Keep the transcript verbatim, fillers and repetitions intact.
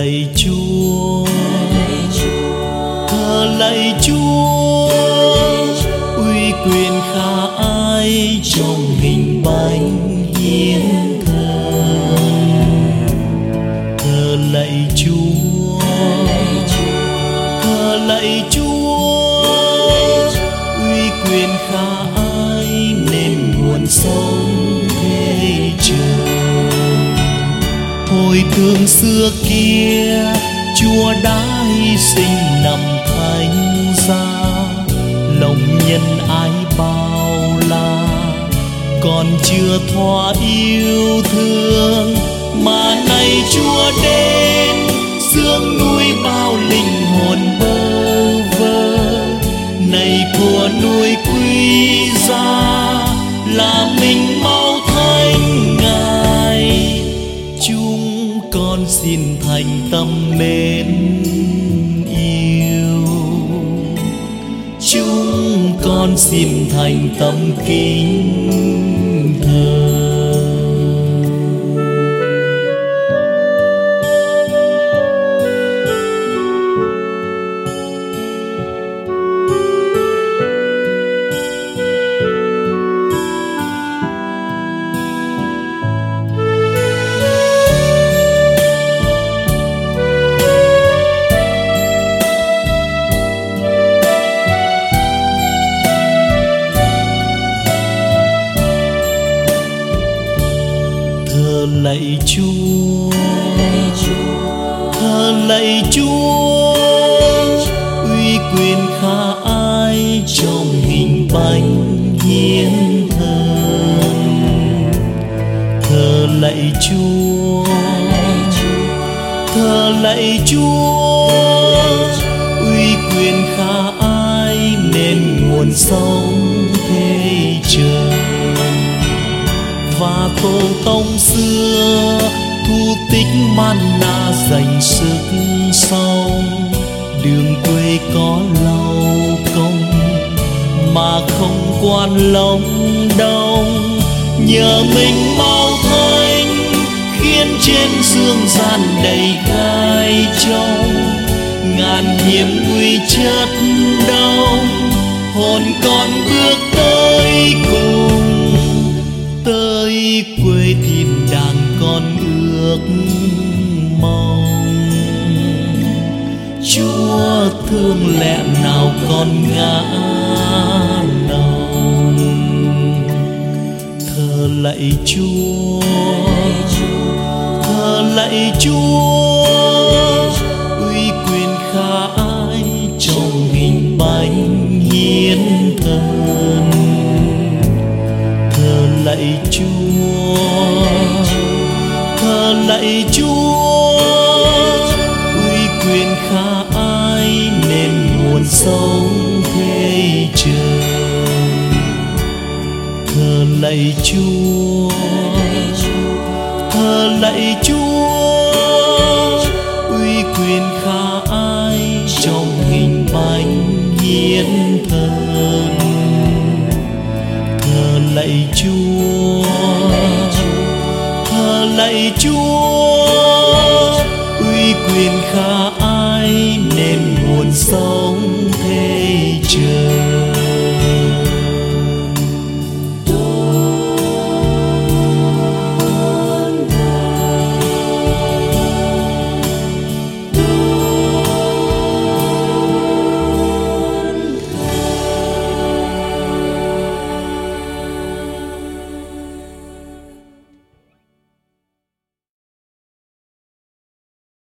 lạy Chúa, thờ lạy Chúa, uy quyền khả ái trong hình bánh hiến thơm. Thờ lạy Chúa, thờ lạy Chúa, uy quyền khả ái nên nguồn sống thế trời. Hồi tương xưa kia, Chúa đã hy sinh nằm thánh giá, lòng nhân ái bao la, còn chưa thỏa yêu thương, mà nay Chúa đến sương núi bao linh hồn bơ vơ. Này của nuôi quý giá là mình mau thánh Ngài, chúng con xin thành tâm mến yêu, chúng con xin thành tâm kính thờ. Thờ lạy Chúa, thờ lạy Chúa, uy quyền khả ái trong hình bánh hiến thơm. Thờ lạy Chúa, thờ lạy Chúa, uy quyền khả ái nên nguồn sống thế trời. Và tổ tông xưa thu tích manna dành sức sống, đường quê có lâu công mà không quan lông đông. Nhờ mình mau thánh khiến trên dương gian đầy gai trông, ngàn hiểm nguy chất đông, hồn con bước tới cùng, tới quê thiên đàng con ước mong. Chúa thương lẽ nào con ngã lòng. Thờ lạy Chúa, thờ lạy Chúa, uy quyền khả ái trong hình bánh hiến thơm. Thờ lạy Chúa, thờ lạy Chúa, uy quyền khả ái nên nguồn sống thế trời. Thờ lạy Chúa, thờ lạy Chúa, uy quyền khả ái trong hình bánh hiến thơm. Thờ lạy Chúa, thờ lạy Chúa, uy quyền khả ái nên nguồn sống thế trời.